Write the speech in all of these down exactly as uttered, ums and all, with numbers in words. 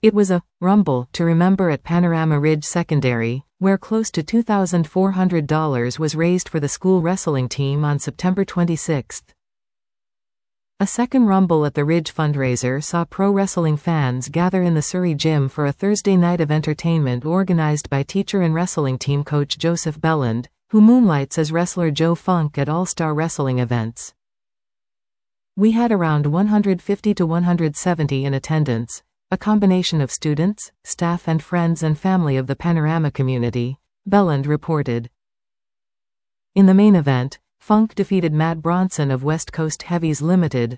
It was a rumble to remember at Panorama Ridge Secondary, where close to two thousand four hundred dollars was raised for the school wrestling team on September twenty-sixth. A second rumble at the Ridge fundraiser saw pro wrestling fans gather in the Surrey Gym for a Thursday night of entertainment organized by teacher and wrestling team coach Joseph Belland, who moonlights as wrestler Joe Funk at all-star wrestling events. We had around one hundred fifty to one hundred seventy in attendance, a combination of students, staff and friends and family of the Panorama community, Belland reported. In the main event, Funk defeated Matt Bronson of West Coast Heavies Limited.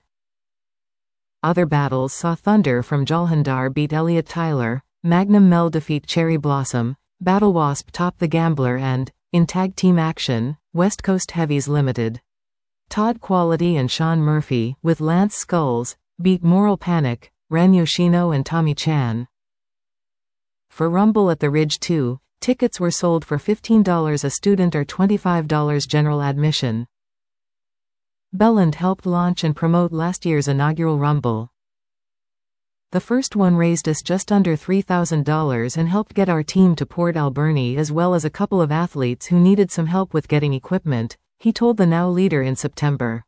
Other battles saw Thunder from Jalhandar beat Elliot Tyler, Magnum Mel defeat Cherry Blossom, Battle Wasp top The Gambler and, in tag team action, West Coast Heavies Limited. Todd Quality and Sean Murphy, with Lance Skulls, beat Moral Panic, Ren Yoshino and Tommy Chan. For Rumble at the Ridge two, tickets were sold for fifteen dollars a student or twenty-five dollars general admission. Belland helped launch and promote last year's inaugural Rumble. The first one raised us just under three thousand dollars and helped get our team to Port Alberni as well as a couple of athletes who needed some help with getting equipment, he told the Now Leader in September.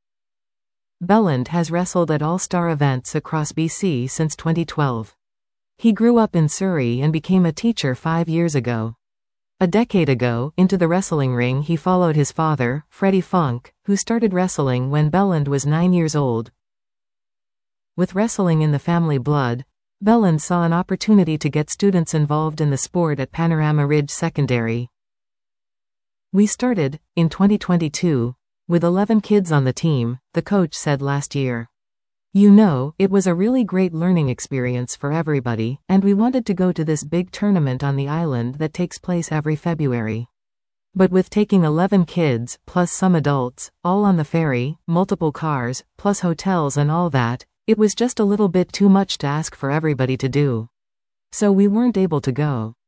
Belland has wrestled at all-star events across B C since twenty twelve. He grew up in Surrey and became a teacher five years ago. A decade ago, into the wrestling ring he followed his father, Freddie Funk, who started wrestling when Belland was nine years old. With wrestling in the family blood, Belland saw an opportunity to get students involved in the sport at Panorama Ridge Secondary. We started, in twenty twenty-two, with eleven kids on the team, the coach said last year. You know, it was a really great learning experience for everybody, and we wanted to go to this big tournament on the island that takes place every February. But with taking eleven kids, plus some adults, all on the ferry, multiple cars, plus hotels and all that, it was just a little bit too much to ask for everybody to do. So we weren't able to go.